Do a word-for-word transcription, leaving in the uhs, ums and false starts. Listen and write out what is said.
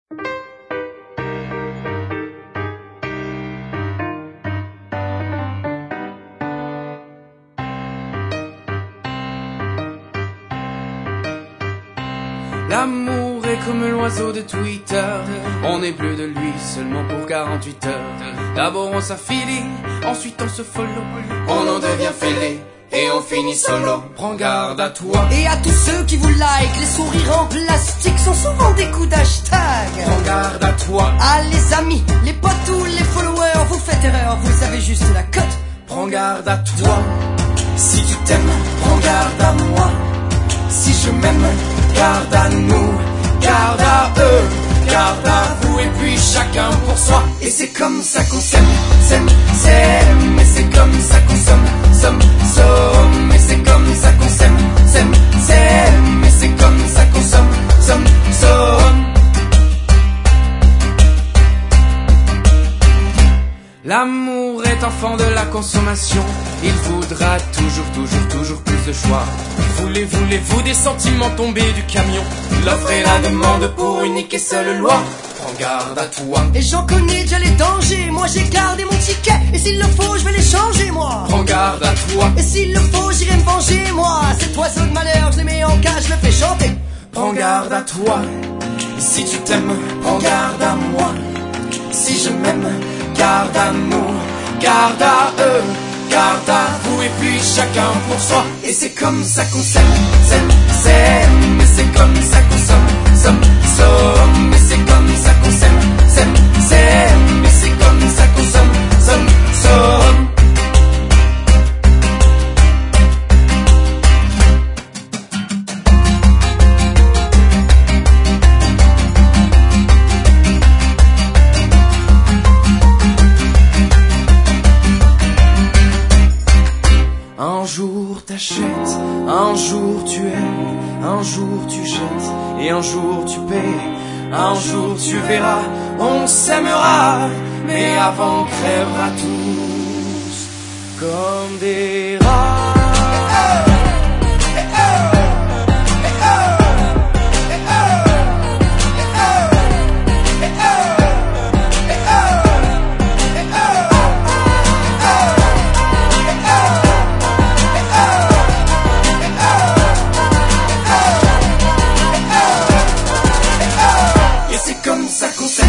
L'amour est comme l'oiseau de Twitter, on n'est plus de lui seulement pour quarante-huit heures. D'abord on s'affilie, ensuite on se follow, on en devient fêlé et on finit solo. Prends garde à toi. Et à tous ceux qui vous like, les sourires en plastique sont souvent des coups d'hashtag. Prends garde à toi. Ah les amis, les potes ou les followers, vous faites erreur, vous avez juste la cote. Prends garde à toi. Si tu t'aimes, prends garde à moi. Si je m'aime, garde à nous, garde à eux, garde à vous, et puis chacun pour soi. Et c'est comme ça qu'on s'aime, s'aime, s'aime. Et c'est comme ça qu'on somme, somme, somme. Et c'est comme ça qu'on s'aime, s'aime, s'aime. Et c'est comme ça qu'on somme, somme, somme. L'amour est enfant de la consommation. Il voudra toujours, toujours, toujours plus de choix. Voulez, voulez-vous des sentiments tombés du camion? L'offre et la demande pour unique et seule loi. Prends garde à toi. Et j'en connais déjà les dangers, moi j'ai gardé mon ticket. Et s'il le faut, je vais les changer, moi. Prends garde à toi. Et s'il le faut, j'irai me venger, moi. Cet oiseau de malheur, je le mets en cage, je le fais chanter. Prends garde à toi. Si tu t'aimes, prends garde à moi. Si je m'aime, garde à nous, garde à eux, garde à vous, et puis chacun pour soi. Et c'est comme ça qu'on s'aime, s'aime, s'aime. Et c'est comme ça qu'on somme, somme, somme. Et c'est comme ça qu'on s'aime, s'aime, s'aime. Et c'est comme ça qu'on somme, somme, somme. Un jour t'achètes, un jour tu aimes, un jour tu jettes, et un jour tu payes, un jour tu verras, on s'aimera, mais avant on crèvera tous comme des rats. C'est comme ça qu'on s'aime.